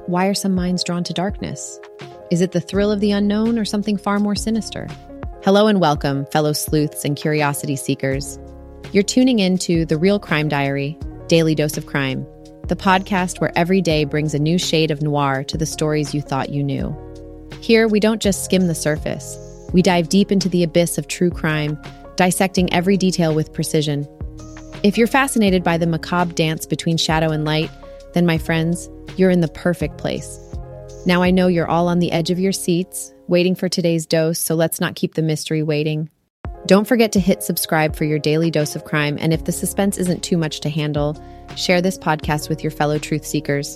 why are some minds drawn to darkness? Is it the thrill of the unknown or something far more sinister? Hello and welcome, fellow sleuths and curiosity seekers. You're tuning in to The Real Crime Diary, Daily Dose of Crime, the podcast where every day brings a new shade of noir to the stories you thought you knew. Here, we don't just skim the surface. We dive deep into the abyss of true crime, dissecting every detail with precision. If you're fascinated by the macabre dance between shadow and light, then my friends, you're in the perfect place. Now I know you're all on the edge of your seats, waiting for today's dose, so let's not keep the mystery waiting. Don't forget to hit subscribe for your daily dose of crime, and if the suspense isn't too much to handle, share this podcast with your fellow truth seekers.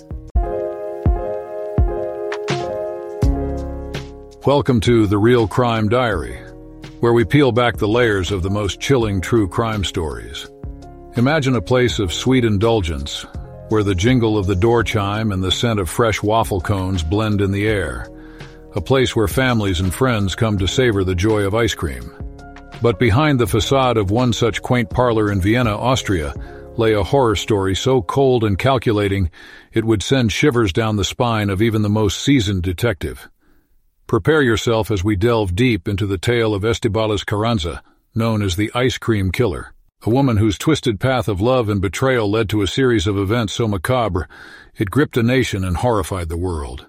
Welcome to The Real Crime Diary, where we peel back the layers of the most chilling true crime stories. Imagine a place of sweet indulgence, where the jingle of the door chime and the scent of fresh waffle cones blend in the air. A place where families and friends come to savor the joy of ice cream. But behind the facade of one such quaint parlor in Vienna, Austria, lay a horror story so cold and calculating it would send shivers down the spine of even the most seasoned detective. Prepare yourself as we delve deep into the tale of Estibaliz Carranza, known as the Ice Cream Killer. A woman whose twisted path of love and betrayal led to a series of events so macabre, it gripped a nation and horrified the world.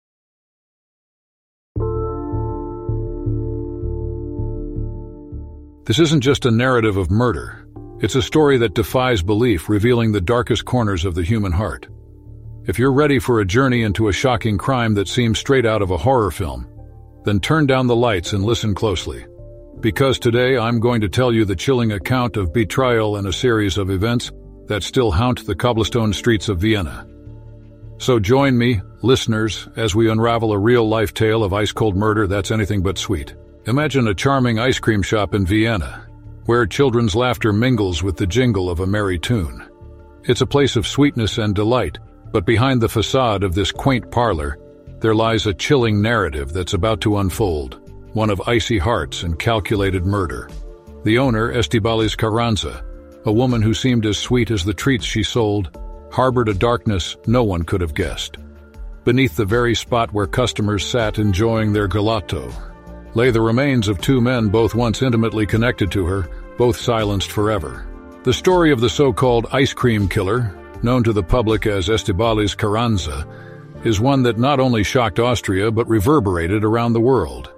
This isn't just a narrative of murder. It's a story that defies belief, revealing the darkest corners of the human heart. If you're ready for a journey into a shocking crime that seems straight out of a horror film, then turn down the lights and listen closely. Because today I'm going to tell you the chilling account of betrayal and a series of events that still haunt the cobblestone streets of Vienna. So join me, listeners, as we unravel a real-life tale of ice-cold murder that's anything but sweet. Imagine a charming ice cream shop in Vienna, where children's laughter mingles with the jingle of a merry tune. It's a place of sweetness and delight, but behind the facade of this quaint parlor, there lies a chilling narrative that's about to unfold. One of icy hearts and calculated murder. The owner, Estibaliz Carranza, a woman who seemed as sweet as the treats she sold, harbored a darkness no one could have guessed. Beneath the very spot where customers sat enjoying their gelato, lay the remains of two men both once intimately connected to her, both silenced forever. The story of the so-called ice cream killer, known to the public as Estibaliz Carranza, is one that not only shocked Austria but reverberated around the world.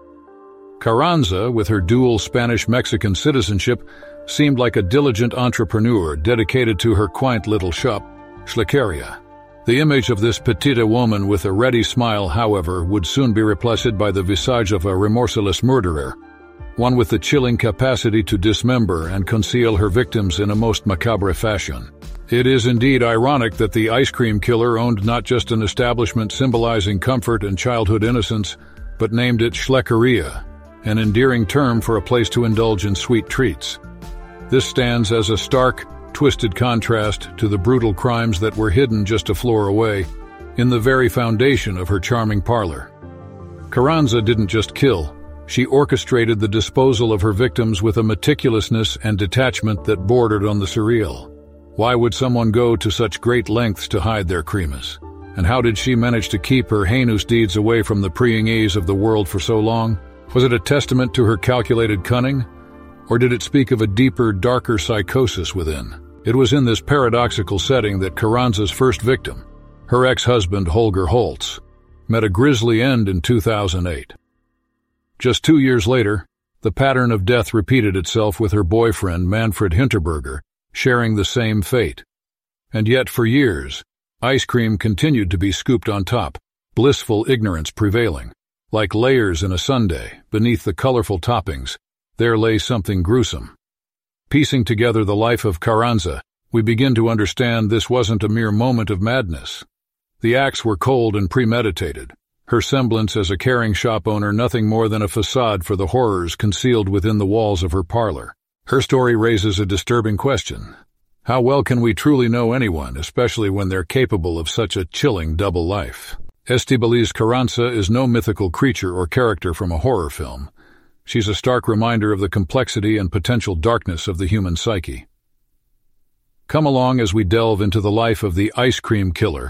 Carranza, with her dual Spanish-Mexican citizenship, seemed like a diligent entrepreneur dedicated to her quaint little shop, Schleckeria. The image of this petite woman with a ready smile, however, would soon be replaced by the visage of a remorseless murderer, one with the chilling capacity to dismember and conceal her victims in a most macabre fashion. It is indeed ironic that the ice cream killer owned not just an establishment symbolizing comfort and childhood innocence, but named it Schleckeria, an endearing term for a place to indulge in sweet treats. This stands as a stark, twisted contrast to the brutal crimes that were hidden just a floor away, in the very foundation of her charming parlor. Carranza didn't just kill, she orchestrated the disposal of her victims with a meticulousness and detachment that bordered on the surreal. Why would someone go to such great lengths to hide their crimes? And how did she manage to keep her heinous deeds away from the prying eyes of the world for so long? Was it a testament to her calculated cunning? Or did it speak of a deeper, darker psychosis within? It was in this paradoxical setting that Carranza's first victim, her ex-husband Holger Holtz, met a grisly end in 2008. Just 2 years later, the pattern of death repeated itself with her boyfriend Manfred Hinterberger, sharing the same fate. And yet for years, ice cream continued to be scooped on top, blissful ignorance prevailing. Like layers in a sundae, beneath the colorful toppings, there lay something gruesome. Piecing together the life of Carranza, we begin to understand this wasn't a mere moment of madness. The acts were cold and premeditated, her semblance as a caring shop owner nothing more than a facade for the horrors concealed within the walls of her parlor. Her story raises a disturbing question. How well can we truly know anyone, especially when they're capable of such a chilling double life? Estibaliz Carranza is no mythical creature or character from a horror film. She's a stark reminder of the complexity and potential darkness of the human psyche. Come along as we delve into the life of the Ice Cream Killer,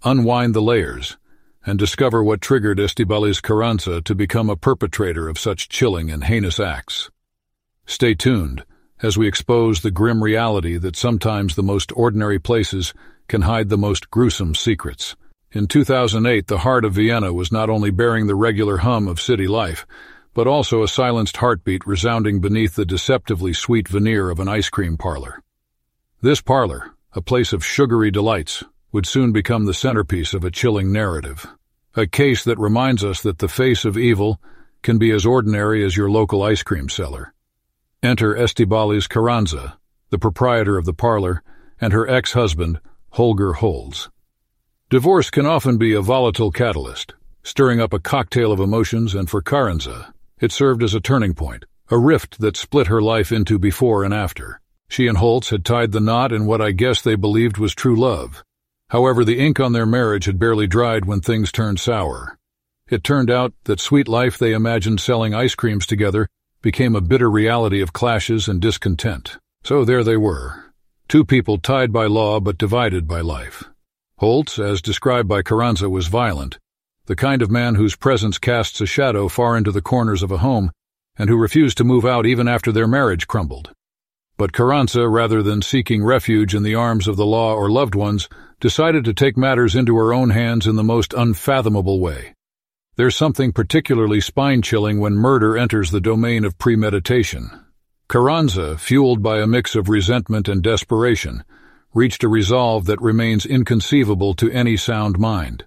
unwind the layers, and discover what triggered Estibaliz Carranza to become a perpetrator of such chilling and heinous acts. Stay tuned as we expose the grim reality that sometimes the most ordinary places can hide the most gruesome secrets. In 2008, the heart of Vienna was not only bearing the regular hum of city life, but also a silenced heartbeat resounding beneath the deceptively sweet veneer of an ice cream parlor. This parlor, a place of sugary delights, would soon become the centerpiece of a chilling narrative. A case that reminds us that the face of evil can be as ordinary as your local ice cream seller. Enter Estibaliz Carranza, the proprietor of the parlor, and her ex-husband, Holger Holtz. Divorce can often be a volatile catalyst, stirring up a cocktail of emotions, and for Carranza, it served as a turning point, a rift that split her life into before and after. She and Holtz had tied the knot in what I guess they believed was true love. However, the ink on their marriage had barely dried when things turned sour. It turned out that sweet life they imagined selling ice creams together became a bitter reality of clashes and discontent. So there they were, two people tied by law but divided by life. Holtz, as described by Carranza, was violent, the kind of man whose presence casts a shadow far into the corners of a home and who refused to move out even after their marriage crumbled. But Carranza, rather than seeking refuge in the arms of the law or loved ones, decided to take matters into her own hands in the most unfathomable way. There's something particularly spine-chilling when murder enters the domain of premeditation. Carranza, fueled by a mix of resentment and desperation, reached a resolve that remains inconceivable to any sound mind.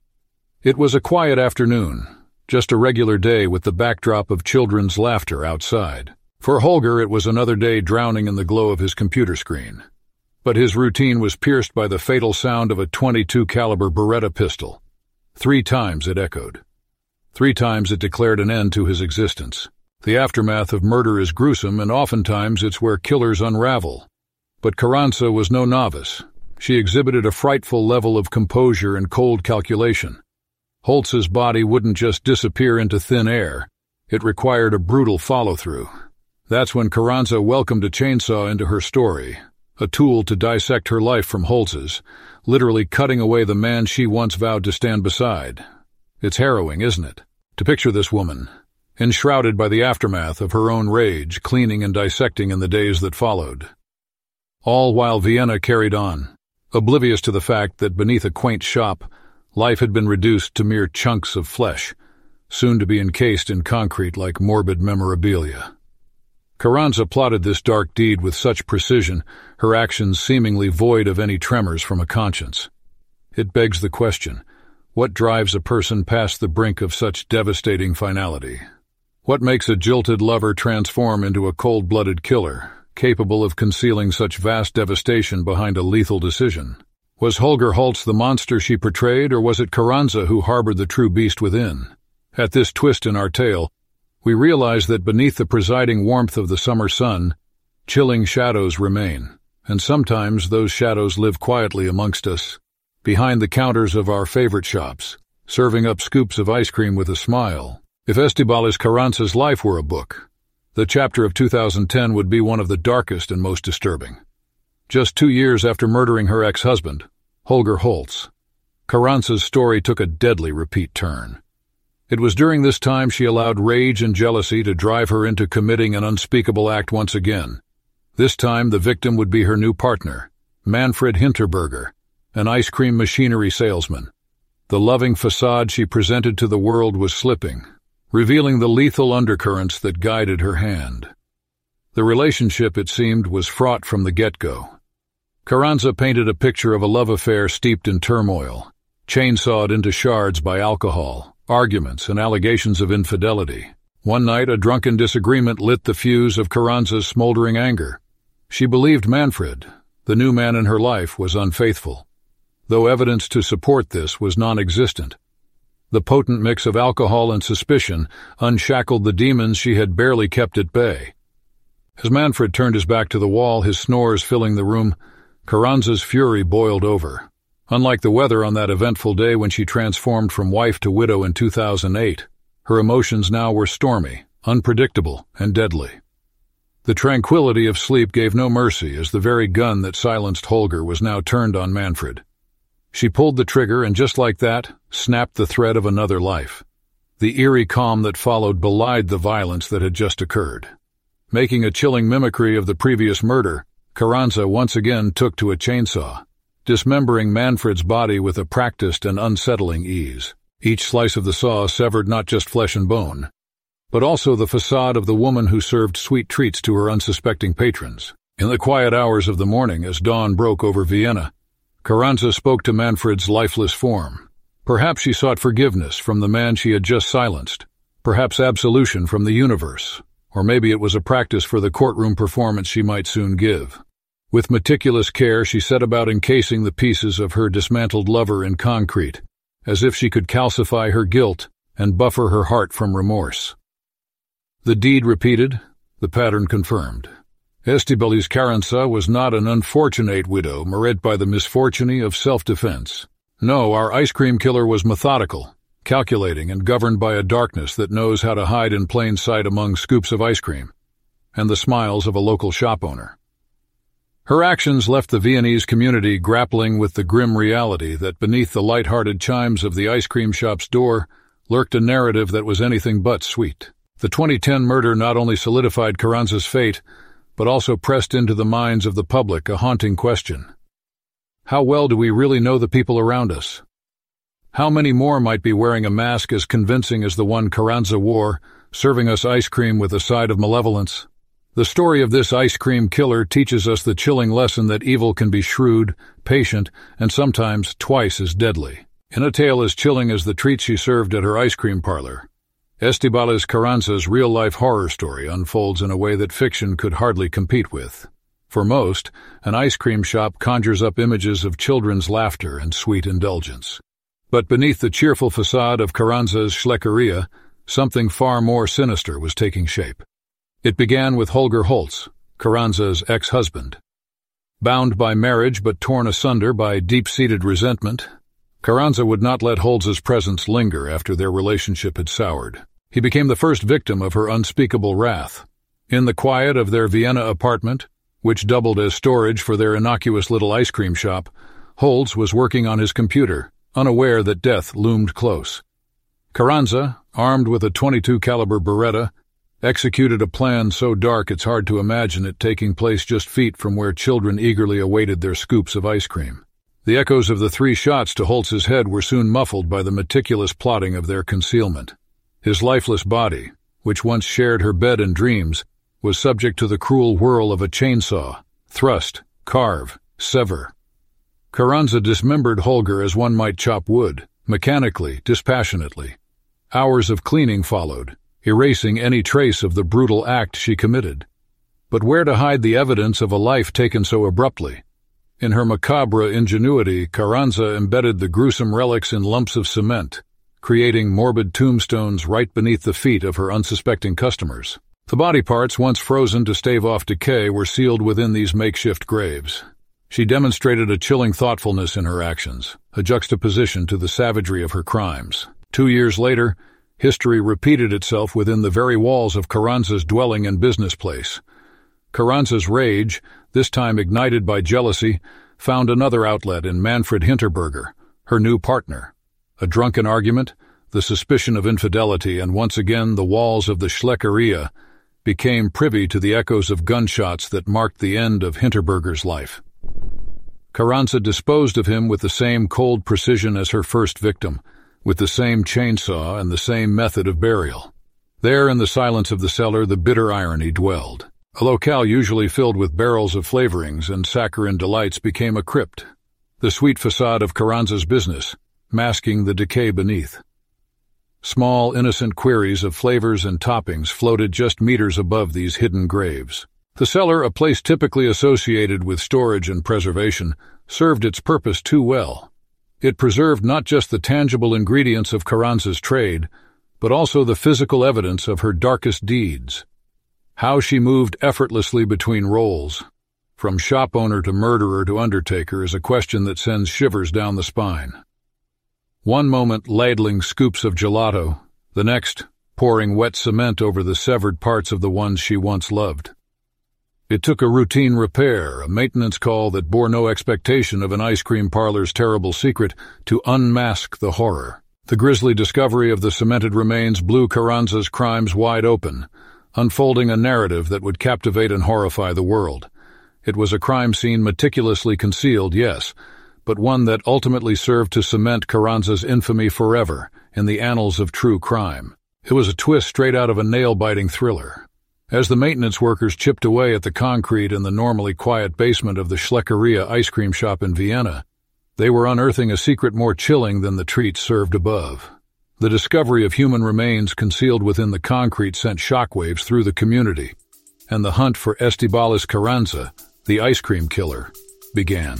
It was a quiet afternoon, just a regular day with the backdrop of children's laughter outside. For Holger, it was another day drowning in the glow of his computer screen. But his routine was pierced by the fatal sound of a .22 caliber Beretta pistol. 3 times it echoed. 3 times it declared an end to his existence. The aftermath of murder is gruesome, and oftentimes it's where killers unravel. But Carranza was no novice. She exhibited a frightful level of composure and cold calculation. Holtz's body wouldn't just disappear into thin air. It required a brutal follow-through. That's when Carranza welcomed a chainsaw into her story, a tool to dissect her life from Holtz's, literally cutting away the man she once vowed to stand beside. It's harrowing, isn't it? To picture this woman, enshrouded by the aftermath of her own rage, cleaning and dissecting in the days that followed. All while Vienna carried on, oblivious to the fact that beneath a quaint shop, life had been reduced to mere chunks of flesh, soon to be encased in concrete like morbid memorabilia. Carranza plotted this dark deed with such precision, her actions seemingly void of any tremors from a conscience. It begs the question, what drives a person past the brink of such devastating finality? What makes a jilted lover transform into a cold-blooded killer, capable of concealing such vast devastation behind a lethal decision? Was Holger Holtz the monster she portrayed, or was it Carranza who harbored the true beast within? At this twist in our tale, we realize that beneath the presiding warmth of the summer sun, chilling shadows remain, and sometimes those shadows live quietly amongst us, behind the counters of our favorite shops, serving up scoops of ice cream with a smile. If Estibaliz Carranza's life were a book, the chapter of 2010 would be one of the darkest and most disturbing. Just 2 years after murdering her ex-husband, Holger Holtz, Carranza's story took a deadly repeat turn. It was during this time she allowed rage and jealousy to drive her into committing an unspeakable act once again. This time the victim would be her new partner, Manfred Hinterberger, an ice cream machinery salesman. The loving facade she presented to the world was slipping, revealing the lethal undercurrents that guided her hand. The relationship, it seemed, was fraught from the get-go. Carranza painted a picture of a love affair steeped in turmoil, chainsawed into shards by alcohol, arguments, and allegations of infidelity. One night, a drunken disagreement lit the fuse of Carranza's smoldering anger. She believed Manfred, the new man in her life, was unfaithful, though evidence to support this was non-existent. The potent mix of alcohol and suspicion unshackled the demons she had barely kept at bay. As Manfred turned his back to the wall, his snores filling the room, Carranza's fury boiled over. Unlike the weather on that eventful day when she transformed from wife to widow in 2008, her emotions now were stormy, unpredictable, and deadly. The tranquility of sleep gave no mercy as the very gun that silenced Holger was now turned on Manfred. She pulled the trigger and just like that, snapped the thread of another life. The eerie calm that followed belied the violence that had just occurred. Making a chilling mimicry of the previous murder, Carranza once again took to a chainsaw, dismembering Manfred's body with a practiced and unsettling ease. Each slice of the saw severed not just flesh and bone, but also the facade of the woman who served sweet treats to her unsuspecting patrons. In the quiet hours of the morning, as dawn broke over Vienna, Carranza spoke to Manfred's lifeless form. Perhaps she sought forgiveness from the man she had just silenced, perhaps absolution from the universe, or maybe it was a practice for the courtroom performance she might soon give. With meticulous care, she set about encasing the pieces of her dismantled lover in concrete, as if she could calcify her guilt and buffer her heart from remorse. The deed repeated, the pattern confirmed. Estibaliz Carranza was not an unfortunate widow marred by the misfortune of self-defense. No, our ice cream killer was methodical, calculating and governed by a darkness that knows how to hide in plain sight among scoops of ice cream and the smiles of a local shop owner. Her actions left the Viennese community grappling with the grim reality that beneath the light-hearted chimes of the ice cream shop's door lurked a narrative that was anything but sweet. The 2010 murder not only solidified Carranza's fate, but also pressed into the minds of the public a haunting question. How well do we really know the people around us? How many more might be wearing a mask as convincing as the one Carranza wore, serving us ice cream with a side of malevolence? The story of this ice cream killer teaches us the chilling lesson that evil can be shrewd, patient, and sometimes twice as deadly. In a tale as chilling as the treat she served at her ice cream parlor, Estibaliz Carranza's real-life horror story unfolds in a way that fiction could hardly compete with. For most, an ice cream shop conjures up images of children's laughter and sweet indulgence. But beneath the cheerful facade of Carranza's Schleckeria, something far more sinister was taking shape. It began with Holger Holtz, Carranza's ex-husband. Bound by marriage but torn asunder by deep-seated resentment, Carranza would not let Holtz's presence linger after their relationship had soured. He became the first victim of her unspeakable wrath. In the quiet of their Vienna apartment, which doubled as storage for their innocuous little ice cream shop, Holtz was working on his computer, unaware that death loomed close. Carranza, armed with a .22 caliber Beretta, executed a plan so dark it's hard to imagine it taking place just feet from where children eagerly awaited their scoops of ice cream. The echoes of the 3 shots to Holtz's head were soon muffled by the meticulous plotting of their concealment. His lifeless body, which once shared her bed and dreams, was subject to the cruel whirl of a chainsaw, thrust, carve, sever. Carranza dismembered Holger as one might chop wood, mechanically, dispassionately. Hours of cleaning followed, erasing any trace of the brutal act she committed. But where to hide the evidence of a life taken so abruptly? In her macabre ingenuity, Carranza embedded the gruesome relics in lumps of cement, creating morbid tombstones right beneath the feet of her unsuspecting customers. The body parts, once frozen to stave off decay, were sealed within these makeshift graves. She demonstrated a chilling thoughtfulness in her actions, a juxtaposition to the savagery of her crimes. 2 years later, history repeated itself within the very walls of Carranza's dwelling and business place. Carranza's rage, this time ignited by jealousy, found another outlet in Manfred Hinterberger, her new partner. A drunken argument, the suspicion of infidelity, and once again the walls of the Schleckeria became privy to the echoes of gunshots that marked the end of Hinterberger's life. Carranza disposed of him with the same cold precision as her first victim, with the same chainsaw and the same method of burial. There, in the silence of the cellar, the bitter irony dwelled. A locale usually filled with barrels of flavorings and saccharine delights became a crypt, the sweet facade of Carranza's business, masking the decay beneath. Small, innocent queries of flavors and toppings floated just meters above these hidden graves. The cellar, a place typically associated with storage and preservation, served its purpose too well. It preserved not just the tangible ingredients of Carranza's trade, but also the physical evidence of her darkest deeds. How she moved effortlessly between roles, from shop owner to murderer to undertaker, is a question that sends shivers down the spine. One moment ladling scoops of gelato, the next pouring wet cement over the severed parts of the ones she once loved. It took a routine repair, a maintenance call that bore no expectation of an ice cream parlor's terrible secret, to unmask the horror. The grisly discovery of the cemented remains blew Carranza's crimes wide open, unfolding a narrative that would captivate and horrify the world. It was a crime scene meticulously concealed, yes, but one that ultimately served to cement Carranza's infamy forever in the annals of true crime. It was a twist straight out of a nail-biting thriller. As the maintenance workers chipped away at the concrete in the normally quiet basement of the Schleckeria ice cream shop in Vienna, they were unearthing a secret more chilling than the treats served above. The discovery of human remains concealed within the concrete sent shockwaves through the community, and the hunt for Estibaliz Carranza, the ice cream killer, began.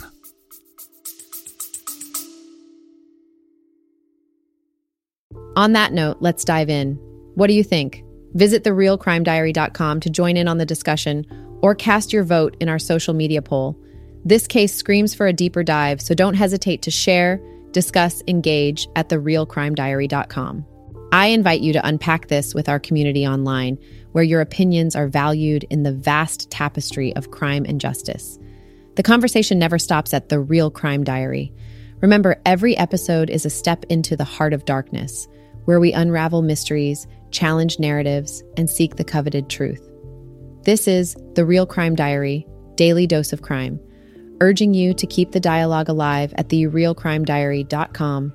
On that note, let's dive in. What do you think? Visit therealcrimediary.com to join in on the discussion or cast your vote in our social media poll. This case screams for a deeper dive, so don't hesitate to share, discuss, engage at therealcrimediary.com. I invite you to unpack this with our community online, where your opinions are valued in the vast tapestry of crime and justice. The conversation never stops at The Real Crime Diary. Remember, every episode is a step into the heart of darkness, where we unravel mysteries, challenge narratives, and seek the coveted truth. This is The Real Crime Diary, Daily Dose of Crime, urging you to keep the dialogue alive at therealcrimediary.com.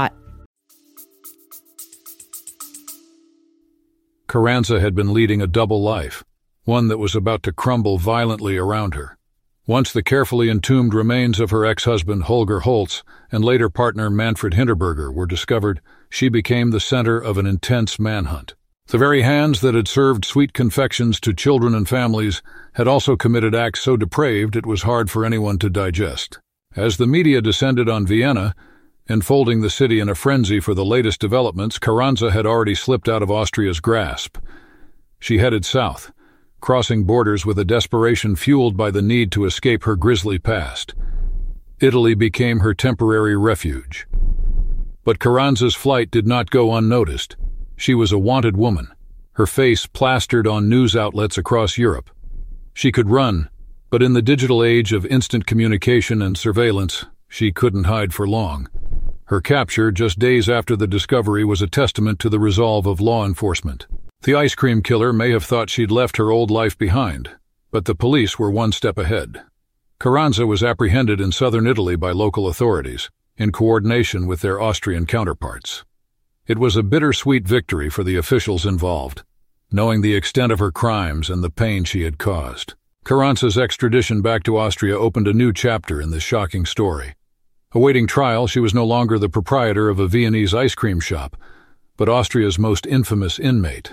Carranza had been leading a double life, one that was about to crumble violently around her. Once the carefully entombed remains of her ex-husband Holger Holtz and later partner Manfred Hinterberger were discovered, she became the center of an intense manhunt. The very hands that had served sweet confections to children and families had also committed acts so depraved it was hard for anyone to digest. As the media descended on Vienna, enfolding the city in a frenzy for the latest developments, Carranza had already slipped out of Austria's grasp. She headed south, crossing borders with a desperation fueled by the need to escape her grisly past. Italy became her temporary refuge. But Carranza's flight did not go unnoticed. She was a wanted woman, her face plastered on news outlets across Europe. She could run, but in the digital age of instant communication and surveillance, she couldn't hide for long. Her capture just days after the discovery was a testament to the resolve of law enforcement. The ice cream killer may have thought she'd left her old life behind, but the police were one step ahead. Carranza was apprehended in southern Italy by local authorities, in coordination with their Austrian counterparts. It was a bittersweet victory for the officials involved, knowing the extent of her crimes and the pain she had caused. Carranza's extradition back to Austria opened a new chapter in this shocking story. Awaiting trial, she was no longer the proprietor of a Viennese ice cream shop, but Austria's most infamous inmate.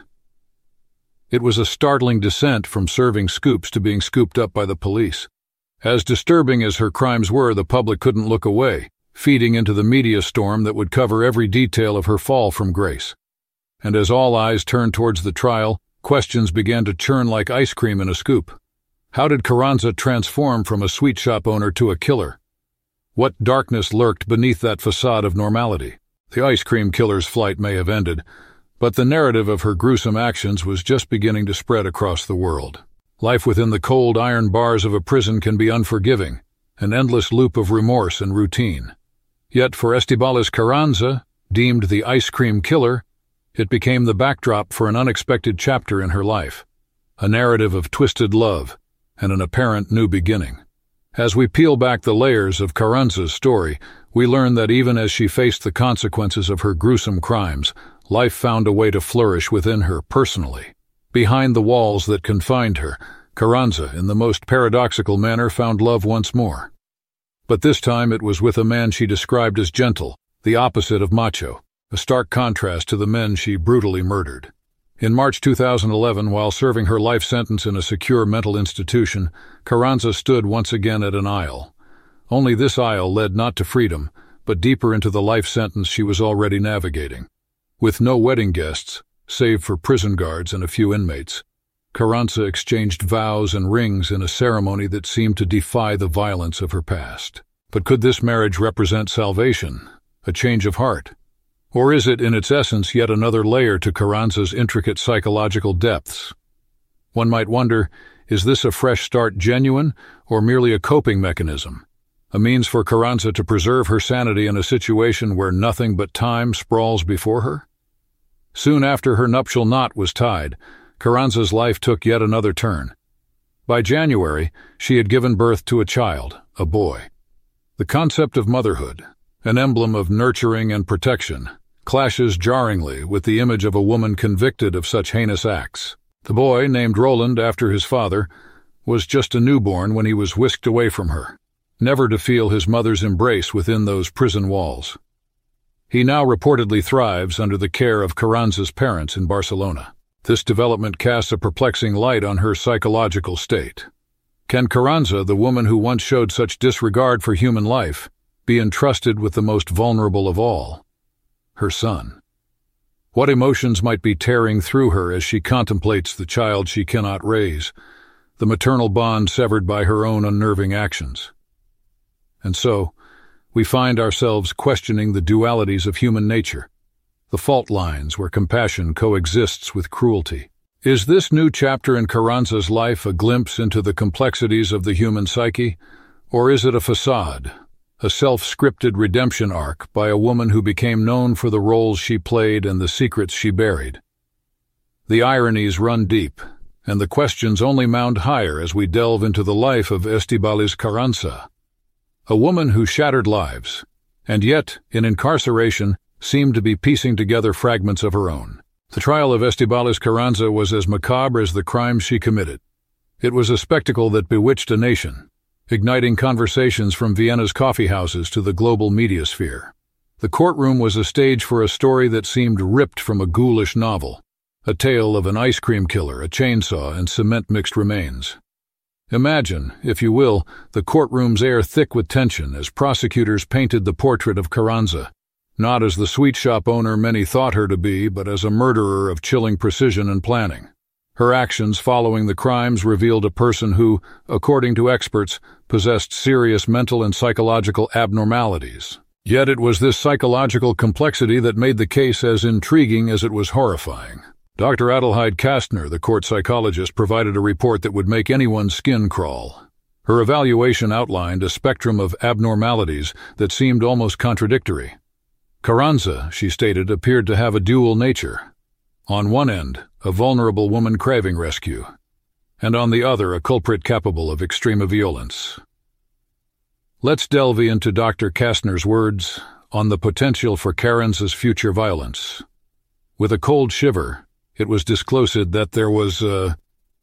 It was a startling descent from serving scoops to being scooped up by the police. As disturbing as her crimes were, the public couldn't look away, feeding into the media storm that would cover every detail of her fall from grace. And as all eyes turned towards the trial, questions began to churn like ice cream in a scoop. How did Carranza transform from a sweet shop owner to a killer? What darkness lurked beneath that facade of normality? The ice cream killer's flight may have ended, but the narrative of her gruesome actions was just beginning to spread across the world. Life within the cold iron bars of a prison can be unforgiving, an endless loop of remorse and routine. Yet for Estibaliz Carranza, deemed the ice cream killer, it became the backdrop for an unexpected chapter in her life, a narrative of twisted love and an apparent new beginning. As we peel back the layers of Carranza's story, we learn that even as she faced the consequences of her gruesome crimes, life found a way to flourish within her personally. Behind the walls that confined her, Carranza, in the most paradoxical manner, found love once more. But this time it was with a man she described as gentle, the opposite of macho, a stark contrast to the men she brutally murdered. In March 2011, while serving her life sentence in a secure mental institution, Carranza stood once again at an aisle. Only this aisle led not to freedom, but deeper into the life sentence she was already navigating. With no wedding guests, save for prison guards and a few inmates, Carranza exchanged vows and rings in a ceremony that seemed to defy the violence of her past. But could this marriage represent salvation, a change of heart? Or is it, in its essence, yet another layer to Carranza's intricate psychological depths? One might wonder Is this a fresh start genuine, or merely a coping mechanism? A means for Carranza to preserve her sanity in a situation where nothing but time sprawls before her? Soon after her nuptial knot was tied, Carranza's life took yet another turn. By January, she had given birth to a child, a boy. The concept of motherhood, an emblem of nurturing and protection, clashes jarringly with the image of a woman convicted of such heinous acts. The boy, named Roland after his father, was just a newborn when he was whisked away from her, never to feel his mother's embrace within those prison walls. He now reportedly thrives under the care of Carranza's parents in Barcelona. This development casts a perplexing light on her psychological state. Can Carranza, the woman who once showed such disregard for human life, be entrusted with the most vulnerable of all, her son? What emotions might be tearing through her as she contemplates the child she cannot raise, the maternal bond severed by her own unnerving actions? And so, we find ourselves questioning the dualities of human nature, the fault lines where compassion coexists with cruelty. Is this new chapter in Carranza's life a glimpse into the complexities of the human psyche, or is it a facade, a self-scripted redemption arc by a woman who became known for the roles she played and the secrets she buried? The ironies run deep, and the questions only mount higher as we delve into the life of Estíbaliz Carranza, a woman who shattered lives, and yet, in incarceration, seemed to be piecing together fragments of her own. The trial of Estíbaliz Carranza was as macabre as the crimes she committed. It was a spectacle that bewitched a nation, igniting conversations from Vienna's coffeehouses to the global media sphere. The courtroom was a stage for a story that seemed ripped from a ghoulish novel, a tale of an ice cream killer, a chainsaw, and cement-mixed remains. Imagine, if you will, the courtroom's air thick with tension as prosecutors painted the portrait of Carranza, not as the sweet shop owner many thought her to be, but as a murderer of chilling precision and planning. Her actions following the crimes revealed a person who, according to experts, possessed serious mental and psychological abnormalities. Yet it was this psychological complexity that made the case as intriguing as it was horrifying. Dr. Adelheid Kastner, the court psychologist, provided a report that would make anyone's skin crawl. Her evaluation outlined a spectrum of abnormalities that seemed almost contradictory. Carranza, she stated, appeared to have a dual nature. On one end, a vulnerable woman craving rescue, and on the other, a culprit capable of extreme violence. Let's delve into Dr. Kastner's words on the potential for Carranza's future violence. With a cold shiver, it was disclosed that there was a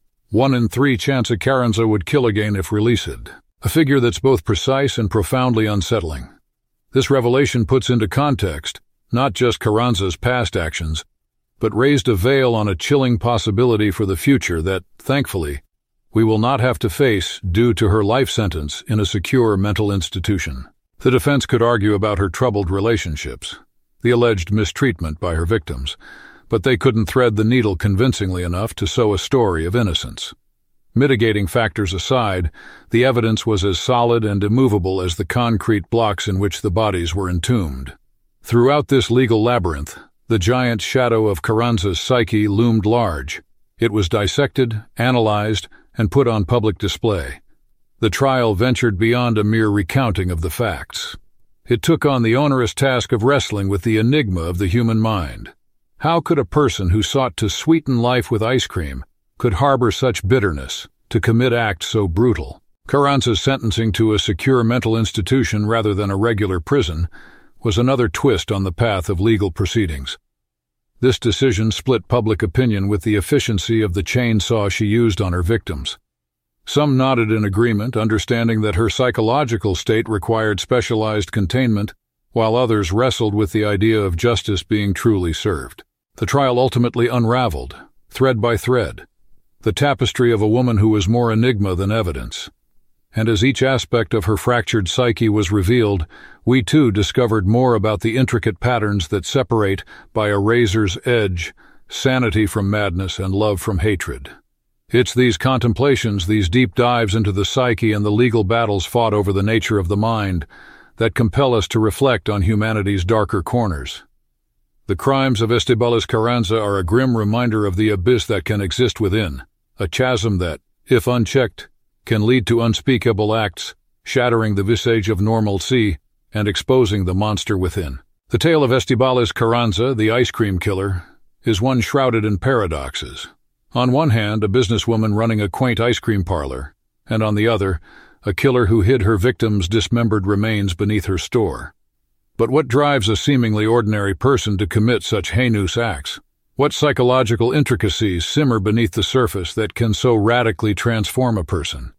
1 in 3 chance Carranza would kill again if released, a figure that's both precise and profoundly unsettling. This revelation puts into context not just Carranza's past actions, but raised a veil on a chilling possibility for the future that, thankfully, we will not have to face due to her life sentence in a secure mental institution. The defense could argue about her troubled relationships, the alleged mistreatment by her victims, but they couldn't thread the needle convincingly enough to sew a story of innocence. Mitigating factors aside, the evidence was as solid and immovable as the concrete blocks in which the bodies were entombed. Throughout this legal labyrinth, the giant shadow of Carranza's psyche loomed large. It was dissected, analyzed, and put on public display. The trial ventured beyond a mere recounting of the facts. It took on the onerous task of wrestling with the enigma of the human mind. How could a person who sought to sweeten life with ice cream could harbor such bitterness, to commit acts so brutal? Carranza's sentencing to a secure mental institution rather than a regular prison was another twist on the path of legal proceedings. This decision split public opinion with the efficiency of the chainsaw she used on her victims. Some nodded in agreement, understanding that her psychological state required specialized containment, while others wrestled with the idea of justice being truly served. The trial ultimately unraveled, thread by thread, the tapestry of a woman who was more enigma than evidence. And as each aspect of her fractured psyche was revealed, we too discovered more about the intricate patterns that separate, by a razor's edge, sanity from madness and love from hatred. It's these contemplations, these deep dives into the psyche and the legal battles fought over the nature of the mind, that compel us to reflect on humanity's darker corners. The crimes of Estíbaliz Carranza are a grim reminder of the abyss that can exist within, a chasm that, if unchecked, can lead to unspeakable acts, shattering the visage of normalcy and exposing the monster within. The tale of Estibaliz Carranza, the ice cream killer, is one shrouded in paradoxes. On one hand, a businesswoman running a quaint ice cream parlor, and on the other, a killer who hid her victims' dismembered remains beneath her store. But what drives a seemingly ordinary person to commit such heinous acts? What psychological intricacies simmer beneath the surface that can so radically transform a person?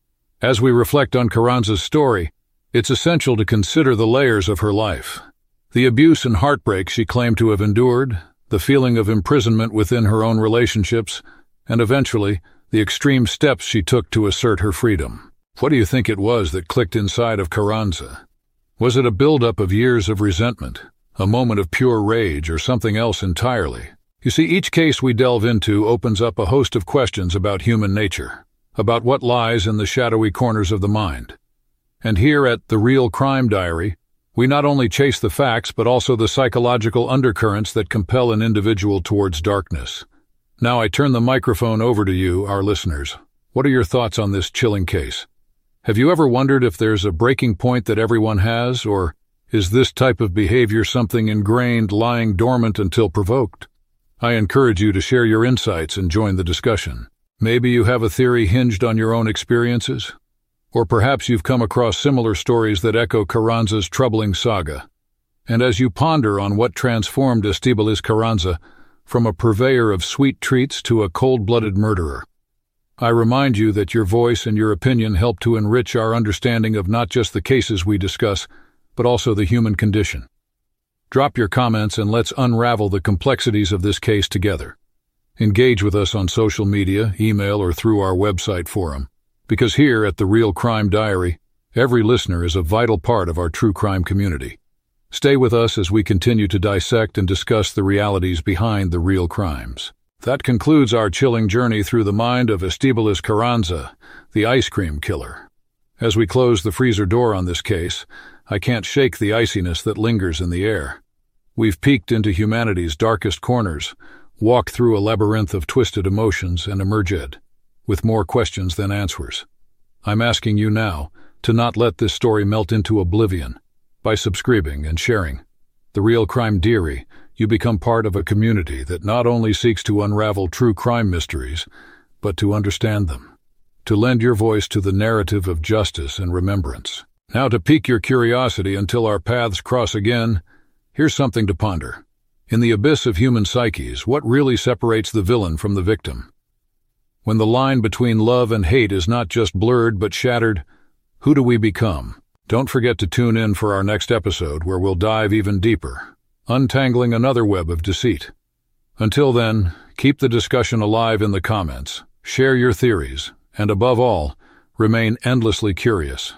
As we reflect on Carranza's story, it's essential to consider the layers of her life. The abuse and heartbreak she claimed to have endured, the feeling of imprisonment within her own relationships, and eventually, the extreme steps she took to assert her freedom. What do you think it was that clicked inside of Carranza? Was it a buildup of years of resentment, a moment of pure rage, or something else entirely? You see, each case we delve into opens up a host of questions about human nature, about what lies in the shadowy corners of the mind. And here at The Real Crime Diary, we not only chase the facts but also the psychological undercurrents that compel an individual towards darkness. Now I turn the microphone over to you, our listeners. What are your thoughts on this chilling case? Have you ever wondered if there's a breaking point that everyone has, or is this type of behavior something ingrained, lying dormant until provoked? I encourage you to share your insights and join the discussion. Maybe you have a theory hinged on your own experiences? Or perhaps you've come across similar stories that echo Carranza's troubling saga. And as you ponder on what transformed Estibaliz Carranza from a purveyor of sweet treats to a cold-blooded murderer, I remind you that your voice and your opinion help to enrich our understanding of not just the cases we discuss, but also the human condition. Drop your comments and let's unravel the complexities of this case together. Engage with us on social media, email, or through our website forum. Because here at The Real Crime Diary, every listener is a vital part of our true crime community. Stay with us as we continue to dissect and discuss the realities behind the real crimes. That concludes our chilling journey through the mind of Estibaliz Carranza, the ice cream killer. As we close the freezer door on this case, I can't shake the iciness that lingers in the air. We've peeked into humanity's darkest corners, walked through a labyrinth of twisted emotions, and emerged with more questions than answers. I'm asking you now to not let this story melt into oblivion. By subscribing and sharing The Real Crime Diary, you become part of a community that not only seeks to unravel true crime mysteries, but to understand them, to lend your voice to the narrative of justice and remembrance. Now, to pique your curiosity until our paths cross again, here's something to ponder. In the abyss of human psyches, what really separates the villain from the victim? When the line between love and hate is not just blurred but shattered, who do we become? Don't forget to tune in for our next episode where we'll dive even deeper, untangling another web of deceit. Until then, keep the discussion alive in the comments, share your theories, and above all, remain endlessly curious.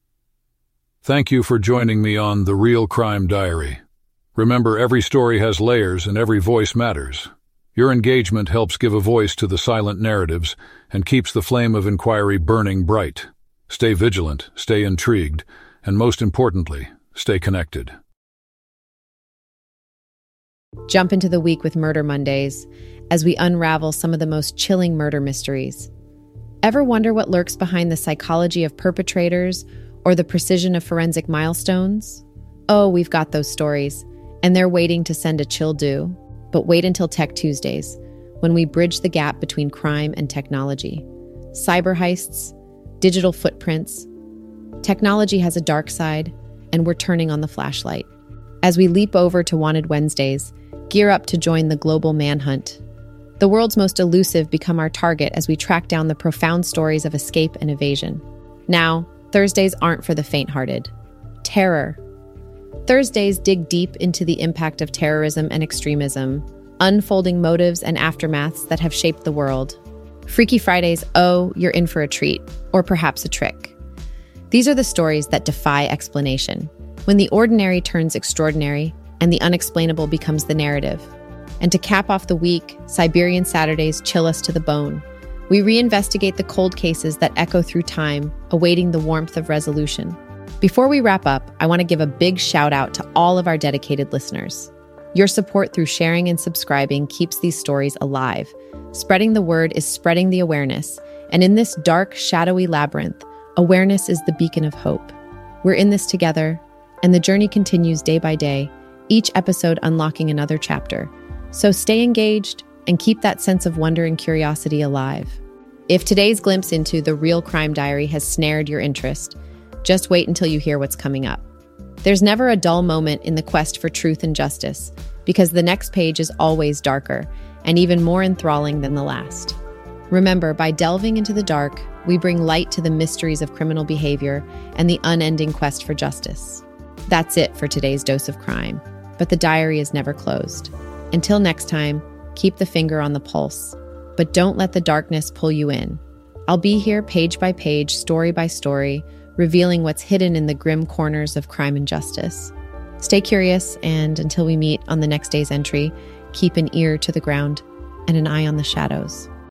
Thank you for joining me on The Real Crime Diary. Remember, every story has layers and every voice matters. Your engagement helps give a voice to the silent narratives and keeps the flame of inquiry burning bright. Stay vigilant, stay intrigued, and most importantly, stay connected. Jump into the week with Murder Mondays as we unravel some of the most chilling murder mysteries. Ever wonder what lurks behind the psychology of perpetrators or the precision of forensic milestones? Oh, we've got those stories, and they're waiting to send a chill due. But wait until Tech Tuesdays, when we bridge the gap between crime and technology. Cyber heists, digital footprints. Technology has a dark side, and we're turning on the flashlight. As we leap over to Wanted Wednesdays, gear up to join the global manhunt. The world's most elusive become our target as we track down the profound stories of escape and evasion. Now, Thursdays aren't for the faint-hearted. Terror. Thursdays dig deep into the impact of terrorism and extremism, unfolding motives and aftermaths that have shaped the world. Freaky Fridays, oh, you're in for a treat, or perhaps a trick. These are the stories that defy explanation, when the ordinary turns extraordinary and the unexplainable becomes the narrative. And to cap off the week, Siberian Saturdays chill us to the bone. We reinvestigate the cold cases that echo through time, awaiting the warmth of resolution. Before we wrap up, I want to give a big shout out to all of our dedicated listeners. Your support through sharing and subscribing keeps these stories alive. Spreading the word is spreading the awareness, And in this dark, shadowy labyrinth, awareness is the beacon of hope. We're in this together, and the journey continues day by day, each episode unlocking another chapter. So stay engaged and keep that sense of wonder and curiosity alive. If today's glimpse into The Real Crime Diary has snared your interest, just wait until you hear what's coming up. There's never a dull moment in the quest for truth and justice, because the next page is always darker and even more enthralling than the last. Remember, by delving into the dark, we bring light to the mysteries of criminal behavior and the unending quest for justice. That's it for today's dose of crime, but the diary is never closed. Until next time, keep the finger on the pulse, but don't let the darkness pull you in. I'll be here page by page, story by story, revealing what's hidden in the grim corners of crime and justice. Stay curious, and until we meet on the next day's entry, keep an ear to the ground and an eye on the shadows.